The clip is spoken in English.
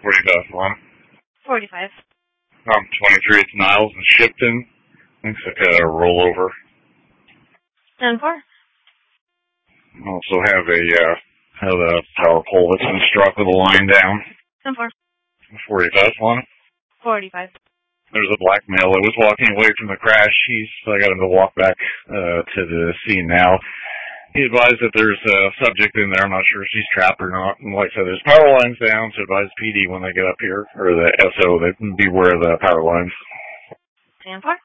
40,000 on. 45. 23, it's Niles and Shipton. Looks like a rollover. 10-4. Also have a power pole that's been struck with a line down. 10-4. 40,000 on. 45. There's a black male that was walking away from the crash. I got him to walk back to the scene now. He advised that there's a subject in there. I'm not sure if she's trapped or not. And like I said, there's power lines down, so advise PD when they get up here, or the SO, that beware of the power lines. 10-4.